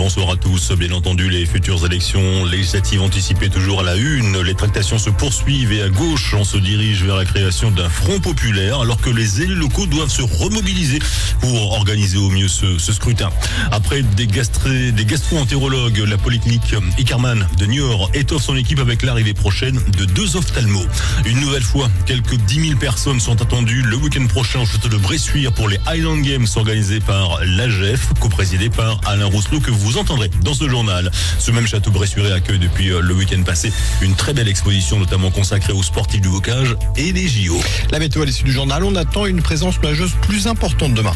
Bonsoir à tous. Bien entendu, les futures élections législatives anticipées toujours à la une. Les tractations se poursuivent et à gauche, on se dirige vers la création d'un front populaire alors que les élus locaux doivent se remobiliser pour organiser au mieux ce scrutin. Après des gastro-entérologues, la polyclinique Ickermann de Niort étoffe son équipe avec l'arrivée prochaine de 2 ophtalmos. Une nouvelle fois, quelques 10 000 personnes sont attendues le week-end prochain au château de Bressuire pour les Highland Games organisés par l'AGEF, coprésidé par Alain Rousselot, que vous entendrez dans ce journal. Ce même château bressuirais accueille depuis le week-end passé une très belle exposition, notamment consacrée aux sportifs du bocage et des JO. La météo à l'issue du journal, on attend une présence nuageuse plus importante demain.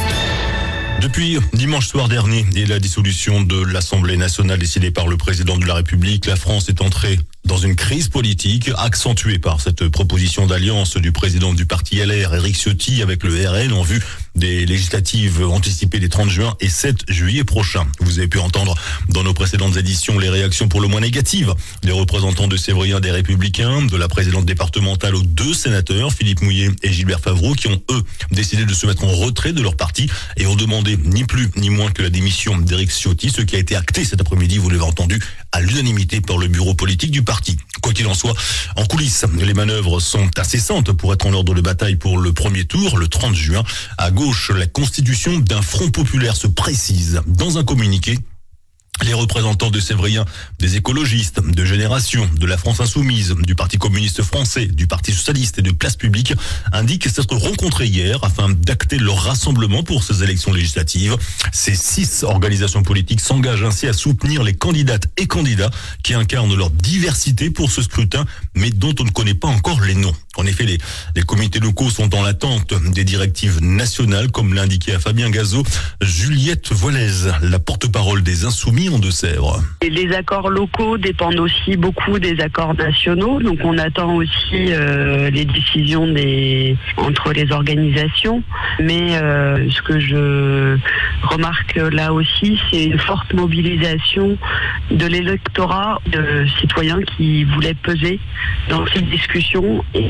Depuis dimanche soir dernier et la dissolution de l'Assemblée nationale décidée par le président de la République, la France est entrée dans une crise politique accentuée par cette proposition d'alliance du président du parti LR, Éric Ciotti, avec le RN en vue des législatives anticipées les 30 juin et 7 juillet prochains. Vous avez pu entendre dans nos précédentes éditions les réactions pour le moins négatives des représentants de Sévrien des Républicains, de la présidente départementale aux 2 sénateurs, Philippe Mouillet et Gilbert Favreau, qui ont eux décidé de se mettre en retrait de leur parti et ont demandé ni plus ni moins que la démission d'Éric Ciotti, ce qui a été acté cet après-midi, vous l'avez entendu, à l'unanimité par le bureau politique du parti. Quoi qu'il en soit, en coulisses, les manœuvres sont incessantes pour être en ordre de bataille pour le premier tour, le 30 juin. À gauche, la constitution d'un front populaire se précise. Dans un communiqué, les représentants de Sévrien, des écologistes, de Génération, de la France Insoumise, du Parti communiste français, du Parti socialiste et de Place Publique indiquent s'être rencontrés hier afin d'acter leur rassemblement pour ces élections législatives. Ces 6 organisations politiques s'engagent ainsi à soutenir les candidates et candidats qui incarnent leur diversité pour ce scrutin, mais dont on ne connaît pas encore les noms. En effet, les comités locaux sont en attente des directives nationales, comme l'a indiqué à Fabien Gazot Juliette Voilez, la porte-parole des Insoumis en Deux-Sèvres. Et les accords locaux dépendent aussi beaucoup des accords nationaux, donc on attend aussi les décisions entre les organisations. Mais ce que je remarque là aussi, c'est une forte mobilisation de l'électorat, de citoyens qui voulaient peser dans cette discussion et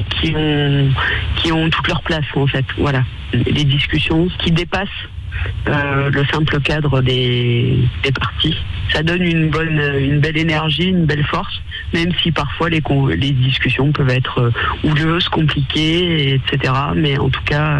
qui ont toute leur place en fait. Voilà, les discussions qui dépassent le simple cadre des partis. Ça donne une belle énergie, une belle force, même si parfois les discussions peuvent être houleuses, compliquées, etc. Mais en tout cas,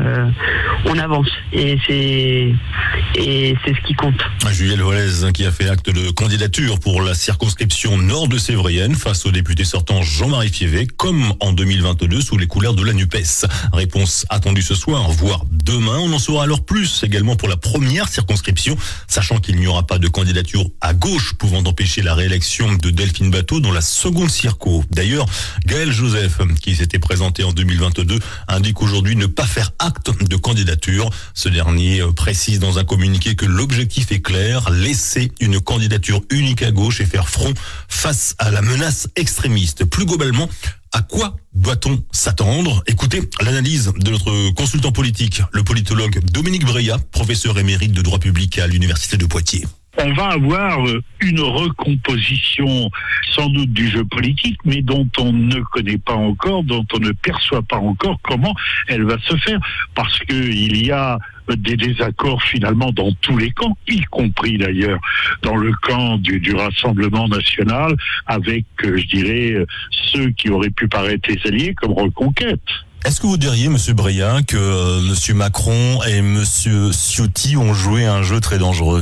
on avance et c'est ce qui compte. Juliette Voilez qui a fait acte de candidature pour la circonscription nord de Sévrienne face au député sortant Jean-Marie Fievé, comme en 2022 sous les couleurs de la NUPES. Réponse attendue ce soir, voire demain. On en saura alors plus également pour la première circonscription, sachant qu'il n'y aura pas de candidature à gauche pouvant empêcher la réélection de Delphine Batho dans la seconde circo. D'ailleurs, Gaël Joseph, qui s'était présenté en 2022, indique aujourd'hui ne pas faire acte de candidature. Ce dernier précise dans un communiqué que l'objectif est clair, laisser une candidature unique à gauche et faire front face à la menace extrémiste. Plus globalement, à quoi doit-on s'attendre? Écoutez l'analyse de notre consultant politique, le politologue Dominique Breillat, professeur émérite de droit public à l'Université de Poitiers. On va avoir une recomposition sans doute du jeu politique, mais dont on ne connaît pas encore, dont on ne perçoit pas encore comment elle va se faire, parce qu'il y a des désaccords finalement dans tous les camps, y compris d'ailleurs dans le camp du Rassemblement national, avec, je dirais, ceux qui auraient pu paraître les alliés comme Reconquête. Est-ce que vous diriez, Monsieur Breillat, que Monsieur Macron et Monsieur Ciotti ont joué un jeu très dangereux?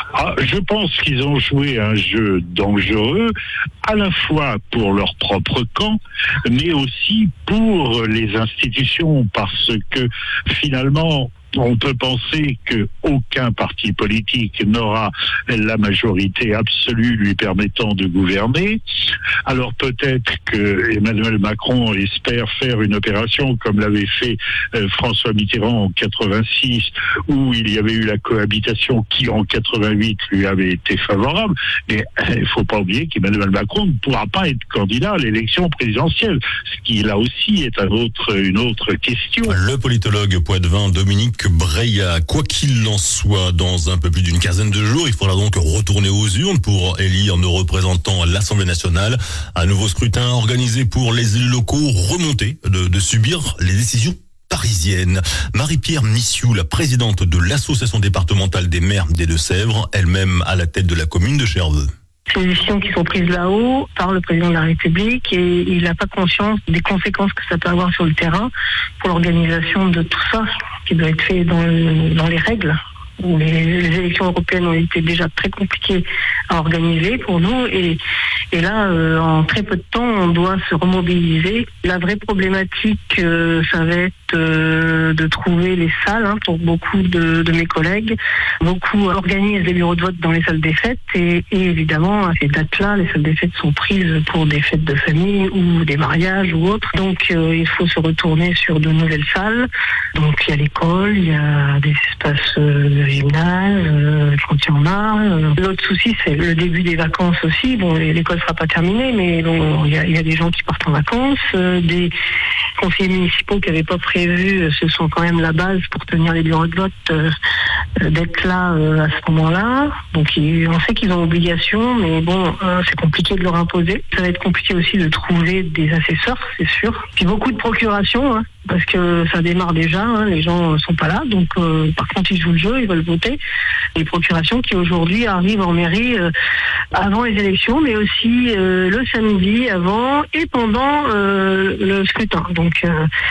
Je pense qu'ils ont joué un jeu dangereux, à la fois pour leur propre camp, mais aussi pour les institutions, parce que finalement, on peut penser qu'aucun parti politique n'aura la majorité absolue lui permettant de gouverner. Alors peut-être que Emmanuel Macron espère faire une opération comme l'avait fait François Mitterrand en 86, où il y avait eu la cohabitation qui en 88 lui avait été favorable. Mais il ne faut pas oublier qu'Emmanuel Macron ne pourra pas être candidat à l'élection présidentielle, ce qui là aussi est une autre question. Le politologue poitevin Dominique Breillat, quoi qu'il en soit, dans un peu plus d'une quinzaine de jours, il faudra donc retourner aux urnes pour élire nos représentants à l'Assemblée nationale. Un nouveau scrutin organisé pour les élus locaux remontés de subir les décisions parisienne. Marie-Pierre Missiou, la présidente de l'association départementale des maires des Deux-Sèvres, elle-même à la tête de la commune de Cherveux. C'est des décisions qui sont prises là-haut par le président de la République et il n'a pas conscience des conséquences que ça peut avoir sur le terrain pour l'organisation de tout ça qui doit être fait dans les règles. Les élections européennes ont été déjà très compliquées à organiser pour nous et là, en très peu de temps, on doit se remobiliser. La vraie problématique, ça va être de trouver les salles pour beaucoup de mes collègues. Beaucoup organisent des bureaux de vote dans les salles des fêtes et évidemment, à ces dates-là, les salles des fêtes sont prises pour des fêtes de famille ou des mariages ou autres. Donc, il faut se retourner sur de nouvelles salles. Donc, il y a l'école, il y a des espaces gymnase, chantier en marre. L'autre souci, c'est le début des vacances aussi. Bon, l'école sera pas terminée, mais bon, il y a des gens qui partent en vacances, des conseillers municipaux qui n'avaient pas prévu, ce sont quand même la base pour tenir les bureaux de vote, d'être là à ce moment-là. Donc, on sait qu'ils ont obligation, mais bon, c'est compliqué de leur imposer. Ça va être compliqué aussi de trouver des assesseurs, c'est sûr. Puis beaucoup de procurations, parce que ça démarre déjà, les gens sont pas là, donc par contre ils jouent le jeu, ils veulent voter. Les procurations qui aujourd'hui arrivent en mairie avant les élections, mais aussi le samedi avant et pendant le scrutin. Donc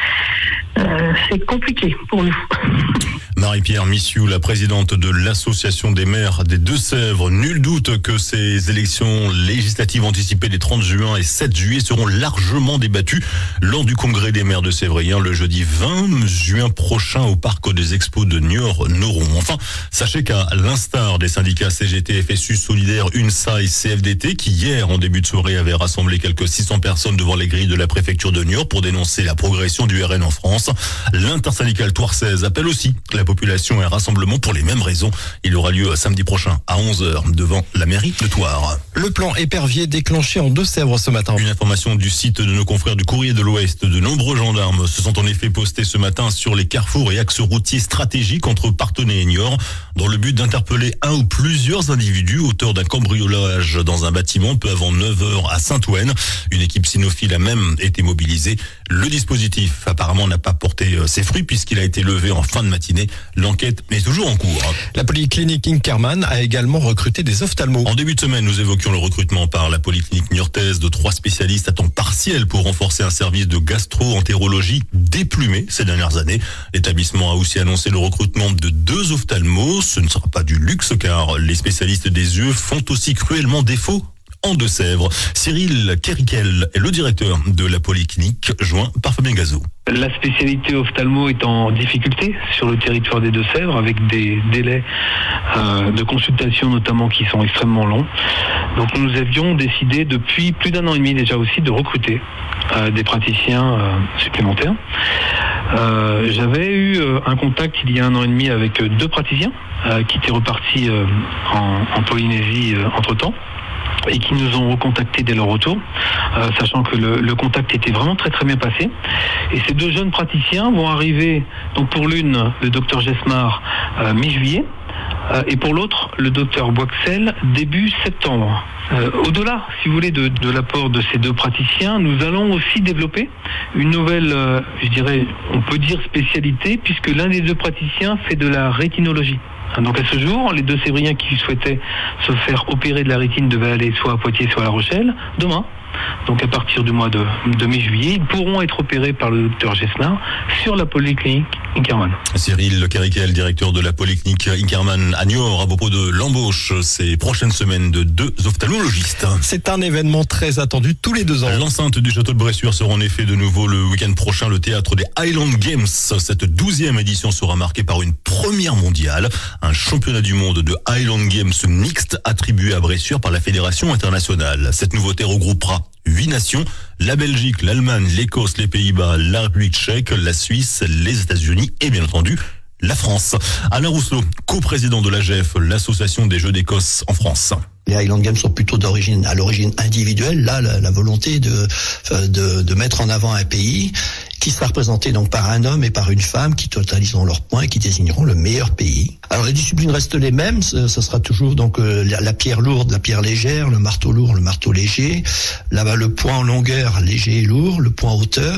c'est compliqué pour nous. Marie-Pierre Missiou, la présidente de l'association des maires des Deux-Sèvres. Nul doute que ces élections législatives anticipées des 30 juin et 7 juillet seront largement débattues lors du congrès des maires de Sévrien le jeudi 20 juin prochain au parc des Expos de Niort-Noron. Enfin, sachez qu'à l'instar des syndicats CGT, FSU, Solidaire, UNSA et CFDT qui hier en début de soirée avaient rassemblé quelques 600 personnes devant les grilles de la préfecture de Niort pour dénoncer la progression du RN en France, l'intersyndicale Thouars-16 appelle aussi la population et un rassemblement pour les mêmes raisons. Il aura lieu samedi prochain à 11h devant la mairie de Thouars. Le plan épervier déclenché en Deux-Sèvres ce matin. Une information du site de nos confrères du Courrier de l'Ouest. De nombreux gendarmes se sont en effet postés ce matin sur les carrefours et axes routiers stratégiques entre Parthenay et Niort dans le but d'interpeller un ou plusieurs individus auteurs d'un cambriolage dans un bâtiment peu avant 9h à Saint-Ouen. Une équipe cynophile a même été mobilisée. Le dispositif apparemment n'a pas porté ses fruits puisqu'il a été levé en fin de matinée. L'enquête est toujours en cours. La polyclinique Inkermann a également recruté des ophtalmos. En début de semaine, nous évoquions le recrutement par la polyclinique niortaise de 3 spécialistes à temps partiel pour renforcer un service de gastro-entérologie déplumé ces dernières années. L'établissement a aussi annoncé le recrutement de 2 ophtalmos. Ce ne sera pas du luxe car les spécialistes des yeux font aussi cruellement défaut en Deux-Sèvres. Cyril Kerikel est le directeur de la polyclinique, joint par Fabien Gazot. La spécialité ophtalmo est en difficulté sur le territoire des Deux-Sèvres avec des délais de consultation notamment qui sont extrêmement longs. Donc nous avions décidé depuis plus d'1 an et demi déjà aussi de recruter des praticiens supplémentaires. J'avais eu un contact il y a 1 an et demi avec 2 praticiens qui étaient repartis en Polynésie entre-temps et qui nous ont recontactés dès leur retour, sachant que le contact était vraiment très très bien passé. Et ces 2 jeunes praticiens vont arriver, donc pour l'une, le docteur Gesmar, mi-juillet, et pour l'autre, le docteur Boixel, début septembre. Au-delà, si vous voulez, de l'apport de ces 2 praticiens, nous allons aussi développer une nouvelle, je dirais, on peut dire spécialité, puisque l'un des 2 praticiens fait de la rétinologie. Donc à ce jour, les 2 Sévriens qui souhaitaient se faire opérer de la rétine devaient aller soit à Poitiers, soit à La Rochelle. Demain, donc à partir du mois de mai-juillet, ils pourront être opérés par le docteur Gesnard sur la polyclinique Inkermann. Cyril Kerikel, directeur de la polyclinique Inkermann à Niort, à propos de l'embauche ces prochaines semaines de 2 ophtalmologistes. C'est un événement très attendu tous les 2 ans. L'enceinte du château de Bressuire sera en effet de nouveau le week-end prochain le théâtre des Highland Games. Cette 12e édition sera marquée par une première mondiale, un championnat du monde de Highland Games mixte attribué à Bressuire par la Fédération internationale. Cette nouveauté regroupera 8 nations, la Belgique, l'Allemagne, l'Écosse, les Pays-Bas, la République tchèque, la Suisse, les États-Unis et bien entendu la France. Alain Rousselot, coprésident de l'AGF, l'association des Jeux d'Écosse en France. Les Highland Games sont plutôt à l'origine individuelle. Là, la volonté de mettre en avant un pays qui sera représenté donc par un homme et par une femme qui totaliseront leurs points et qui désigneront le meilleur pays. Alors les disciplines restent les mêmes, ce sera toujours donc la pierre lourde, la pierre légère, le marteau lourd, le marteau léger. Là-bas le point en longueur léger et lourd, le point en hauteur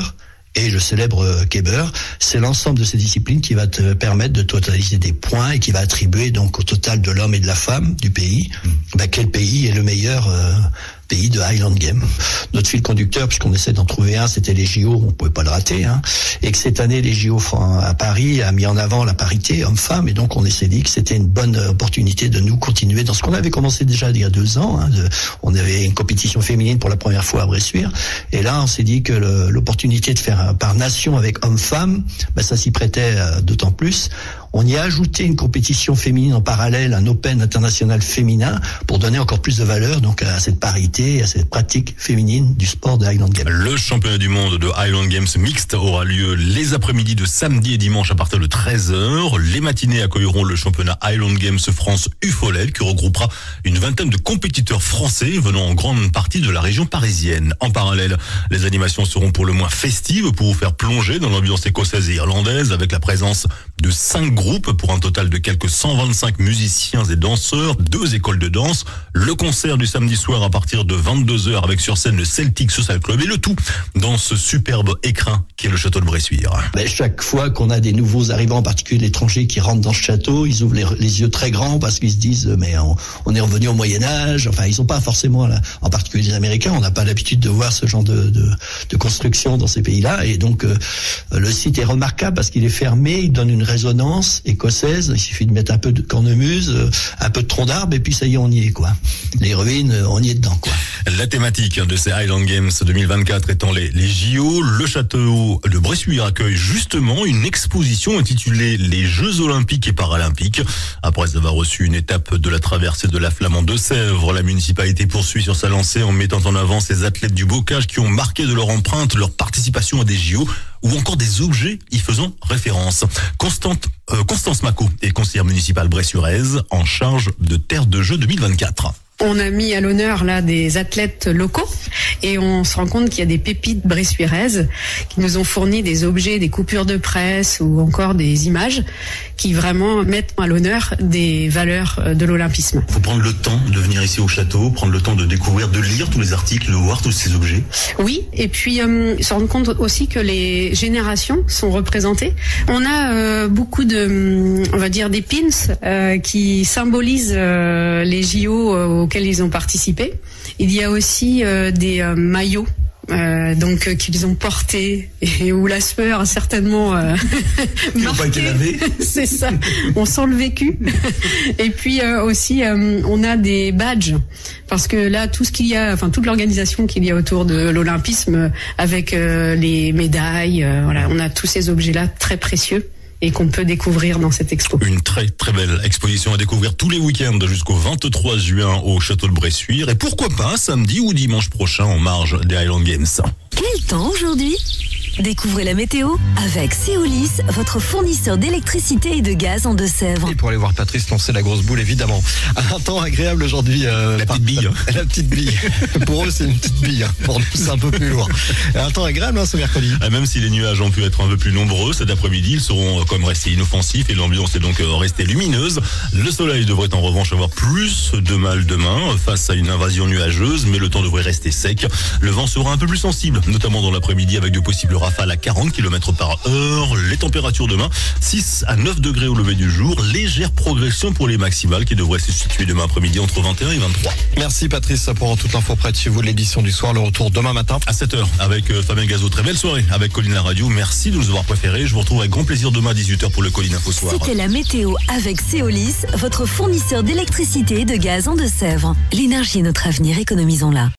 et le célèbre Keber. C'est l'ensemble de ces disciplines qui va te permettre de totaliser des points et qui va attribuer donc au total de l'homme et de la femme du pays, quel pays est le meilleur pays de Highland Games. Notre fil conducteur, puisqu'on essaie d'en trouver un, c'était les JO, on pouvait pas le rater, et que cette année les JO à Paris a mis en avant la parité homme-femme, et donc on s'est dit que c'était une bonne opportunité de nous continuer dans ce qu'on avait commencé déjà il y a 2 ans. On avait une compétition féminine pour la première fois à Bressuire, et là on s'est dit que l'opportunité de faire par nation avec homme-femme, ça s'y prêtait d'autant plus. On y a ajouté une compétition féminine en parallèle, un Open international féminin, pour donner encore plus de valeur donc à cette parité et à cette pratique féminine du sport de Highland Games. Le championnat du monde de Highland Games mixte aura lieu les après-midi de samedi et dimanche à partir de 13h. Les matinées accueilleront le championnat Highland Games France UFOLEL qui regroupera une vingtaine de compétiteurs français venant en grande partie de la région parisienne. En parallèle, les animations seront pour le moins festives pour vous faire plonger dans l'ambiance écossaise et irlandaise avec la présence de 5 groupes pour un total de quelques 125 musiciens et danseurs, 2 écoles de danse, le concert du samedi soir à partir de 22h avec sur scène le Celtic Social Club et le tout dans ce superbe écrin qui est le château de Bressuire. Chaque fois qu'on a des nouveaux arrivants, en particulier étrangers qui rentrent dans ce château, ils ouvrent les yeux très grands parce qu'ils se disent mais on est revenu au Moyen-Âge. Enfin, ils sont pas forcément là, en particulier les Américains, on n'a pas l'habitude de voir ce genre de construction dans ces pays-là, et donc le site est remarquable parce qu'il est fermé, il donne une résonance écossaise. Il suffit de mettre un peu de cornemuse, un peu de tronc d'arbre, et puis ça y est, on y est, quoi. Les ruines, on y est dedans, quoi. La thématique de ces Highland Games 2024 étant les JO, le château de Bressuire accueille justement une exposition intitulée Les Jeux Olympiques et Paralympiques. Après avoir reçu une étape de la traversée de la Flamme de Sèvres, la municipalité poursuit sur sa lancée en mettant en avant ces athlètes du bocage qui ont marqué de leur empreinte leur participation à des JO ou encore des objets y faisant référence. Constance Macot est conseillère municipale bressuiraise en charge de Terre de Jeux 2024. On a mis à l'honneur là des athlètes locaux et on se rend compte qu'il y a des pépites bressuiraises qui nous ont fourni des objets, des coupures de presse ou encore des images qui vraiment mettent à l'honneur des valeurs de l'olympisme. Il faut prendre le temps de venir ici au château, prendre le temps de découvrir, de lire tous les articles, de voir tous ces objets. Oui, et puis se rendre compte aussi que les générations sont représentées. On a beaucoup de, on va dire, des pins qui symbolisent les JO auxquels ils ont participé. Il y a aussi des maillots qu'ils ont portés et où la sueur a certainement marqué. C'est ça. On sent le vécu. Et puis aussi on a des badges parce que là tout ce qu'il y a, toute l'organisation qu'il y a autour de l'olympisme avec les médailles, on a tous ces objets-là très précieux et qu'on peut découvrir dans cette expo. Une très très belle exposition à découvrir tous les week-ends jusqu'au 23 juin au château de Bressuire et pourquoi pas samedi ou dimanche prochain en marge des Highland Games. Quel temps aujourd'hui ? Découvrez la météo avec Seolis, votre fournisseur d'électricité et de gaz en Deux-Sèvres. Et pour aller voir Patrice lancer la grosse boule, évidemment. Un temps agréable aujourd'hui. La petite bille. La petite bille. Pour eux, c'est une petite bille. Pour nous, c'est un peu plus lourd. Un temps agréable ce mercredi. Même si les nuages ont pu être un peu plus nombreux cet après-midi, ils seront comme restés inoffensifs et l'ambiance est donc restée lumineuse. Le soleil devrait en revanche avoir plus de mal demain face à une invasion nuageuse, mais le temps devrait rester sec. Le vent sera un peu plus sensible, notamment dans l'après-midi avec de possibles rafales à 40 km par heure. Les températures demain, 6 à 9 degrés au lever du jour. Légère progression pour les maximales qui devraient se situer demain après-midi entre 21 et 23. Merci Patrice pour toute l'info près de chez vous. L'édition du soir, le retour demain matin à 7h avec Fabien Gazo. Très belle soirée avec Colline La Radio. Merci de nous avoir préférés. Je vous retrouve avec grand plaisir demain à 18h pour le Colline Info Soir. C'était la météo avec Seolis, votre fournisseur d'électricité et de gaz en Deux-Sèvres. L'énergie est notre avenir, économisons-la.